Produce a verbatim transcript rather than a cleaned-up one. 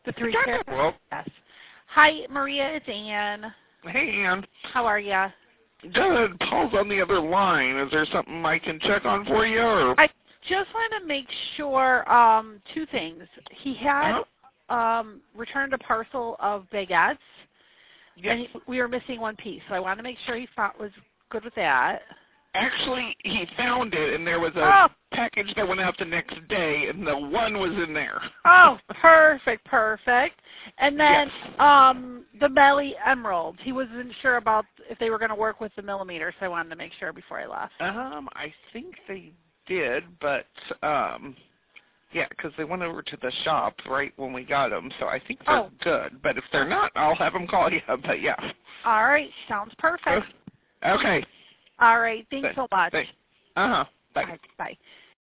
The three Yeah, carat. well, Yes. Hi, Maria. It's Ann. hey, Ann. How are ya? Good. Paul's on the other line. Is there something I can check on for you? Or? I just want to make sure um, two things. He had Uh-huh. um, returned a parcel of baguettes, Yes. and he, we were missing one piece. So I want to make sure he thought was good with that. Actually, he found it, and there was a Oh. package that went out the next day, and the one was in there. Oh, perfect, perfect. And then Yes. um, the Melly Emeralds. He wasn't sure about if they were going to work with the millimeter, so I wanted to make sure before I left. Um, I think they did, but um, yeah, because they went over to the shop right when we got them, so I think they're Oh. good. But if they're not, I'll have them call you. But yeah. All right, sounds perfect. Okay. All right, thanks so much. Uh huh. Bye. All right, bye.